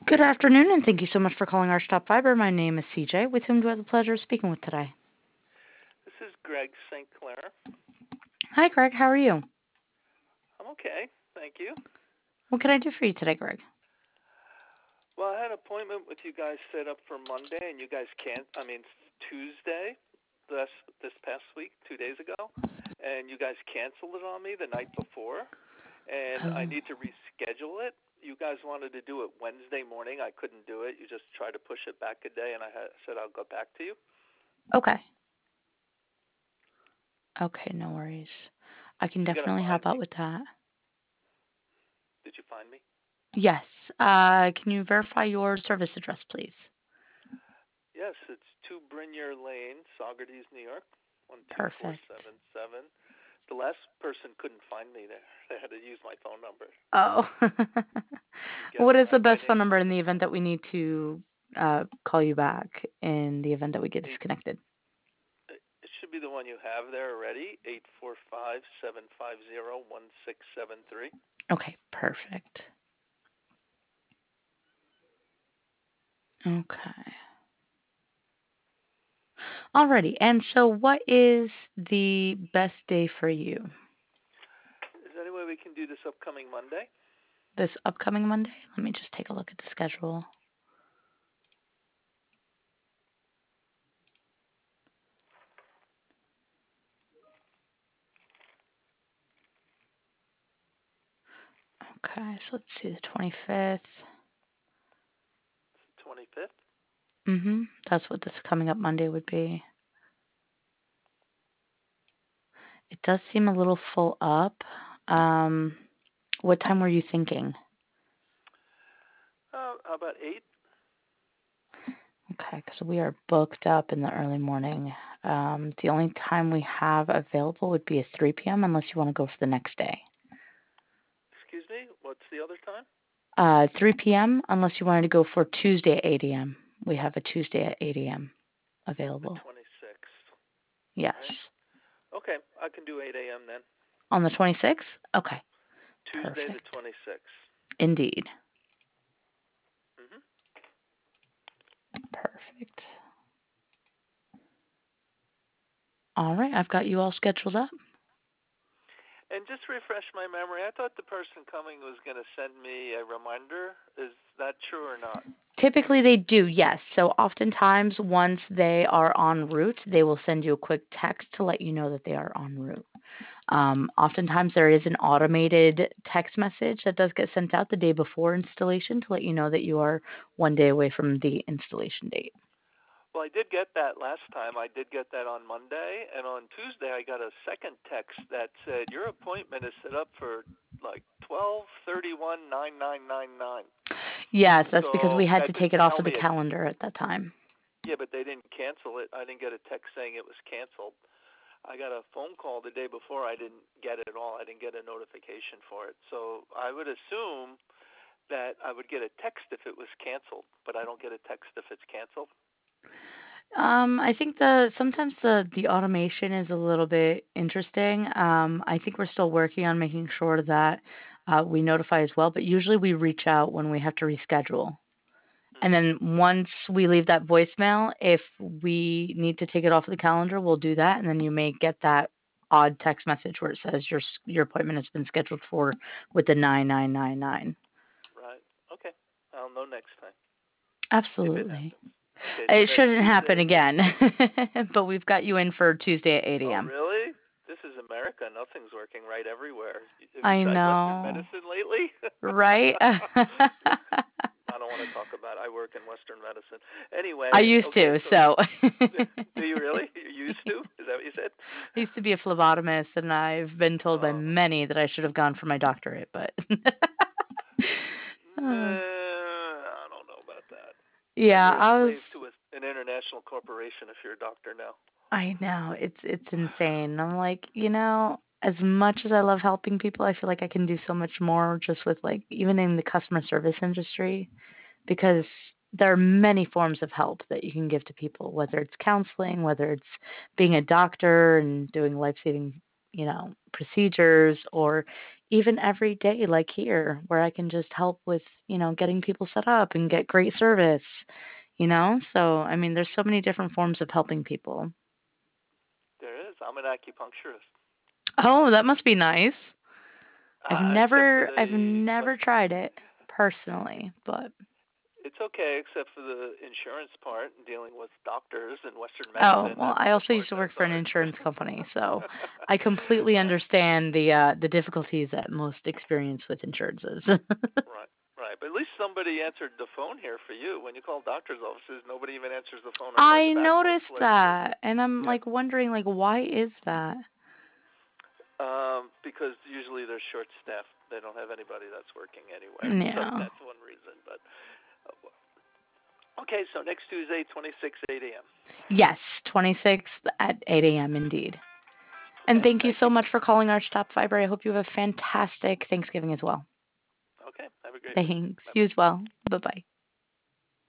Good afternoon, and thank you so much for calling Arch Top Fiber. My name is CJ. With whom do I have the pleasure of speaking with today? This is Greg St. Clair. Hi, Greg. How are you? I'm okay, thank you. What can I do for you today, Greg? Well, I had an appointment with you guys set up for Monday, and you guys can't. Tuesday, this past week, 2 days ago, and you guys canceled it on me the night before, and I Oh, need to reschedule it. You guys wanted to do it Wednesday morning. I couldn't do it. You just tried to push it back a day, and said I'll go back to you. okay. Okay, no worries. I can You gotta definitely find help out me. with that. Did you find me? Yes. Can you verify your service address, please? Yes, it's 2 Brinier Lane, Saugerties, New York, Perfect. 12477. The last person couldn't find me there. They had to use my phone number. Oh. You get What it, is the right? My best phone name's number in the event that we need to call you back in the event that we get eight. disconnected? It should be the one you have there already. 845-750-1673. Okay, perfect. Okay. Alrighty. And so what is the best day for you? Is there any way we can do this upcoming Monday? This upcoming Monday? Let me just take a look at the schedule. Okay, so let's see, the 25th. It's the 25th. That's what this coming up Monday would be. It does seem a little full up. Um, what time were you thinking? How about 8? Okay, because we are booked up in the early morning. The only time we have available would be at 3 p.m. unless you want to go for the next day. Excuse me? What's the other time? 3 p.m. unless you wanted to go for Tuesday at 8 a.m. We have a Tuesday at 8 a.m. The available. 26th. Yes. Right? Okay, I can do 8 a.m. then. On the 26th? Okay. Tuesday the Perfect. 26th. Indeed. Mm-hmm. Perfect. All right, I've got you all scheduled up. And just to refresh my memory, I thought the person coming was going to send me a reminder. Is that true or not? Typically they do, yes. So oftentimes once they are en route, they will send you a quick text to let you know that they are en route. Oftentimes there is an automated text message that does get sent out the day before installation to let you know that you are one day away from the installation date. Well, I did get that last time. I did get that on Monday, and on Tuesday I got a second text that said your appointment is set up for like 12/31/9999. Yes, that's because we So had to that take didn't it off tell of the me it. calendar at that time. Yeah, but they didn't cancel it. I didn't get a text saying it was canceled. I got a phone call the day before. I didn't get it at all. I didn't get a notification for it. So I would assume that I would get a text if it was canceled, but I don't get a text if it's canceled. I think sometimes the automation is a little bit interesting. I think we're still working on making sure that we notify as well, but usually we reach out when we have to reschedule. And Mhm. then once we leave that voicemail, if we need to take it off the calendar, we'll do that, and then you may get that odd text message where it says your appointment has been scheduled for with the 9999. Right. Okay. I'll know next time if it Absolutely. happens. Okay, so It that's shouldn't happen Tuesday. again, but we've got you in for Tuesday at 8 Oh, a.m. really? This is America. Nothing's working right everywhere. Have you I tried Western know, medicine lately? right? I don't want to talk about it. I work in Western medicine. I Anyway, used okay, to, so so do you really? You used to? Is that what you said? I used to be a phlebotomist, and I've been told by Oh. many that I should have gone for my doctorate, but uh, I don't know about that. Then yeah, you're a slave to an international corporation if you're a doctor now. I know it's insane. I'm like, as much as I love helping people, I feel like I can do so much more just with like even in the customer service industry because Mhm. there are many forms of help that you can give to people, whether it's counseling, whether it's being a doctor and doing life-saving, procedures, or even every day, like here, where I can just help with, getting people set up and get great service. So, I mean, there's so many different forms of helping people. There is. I'm an acupuncturist. Oh, that must be nice. I've Except for never I've the never tried it personally, but it's okay, except for the insurance part and dealing with doctors and Western oh, medicine. well, That's I the also part used to work that's for an hard. insurance company, so I completely Right, understand the difficulties that most experience with insurances. right, right. But at least somebody answered the phone here for you. When you call doctor's offices, nobody even answers the phone outside I the back noticed place. So, that, and I'm yeah. like wondering like why is that? Because usually they're short staffed. They don't have anybody that's working anywhere. So Yeah. that's one reason. But okay, so next Tuesday, 26, 8 a.m. Yes, 26th at 8 a.m. indeed. And Okay, thank you thank so you. much for calling Arch Top Fiber. I hope you have a fantastic Thanksgiving as well. Okay, have a great week. Thanks. Bye You bye. as well. Bye bye.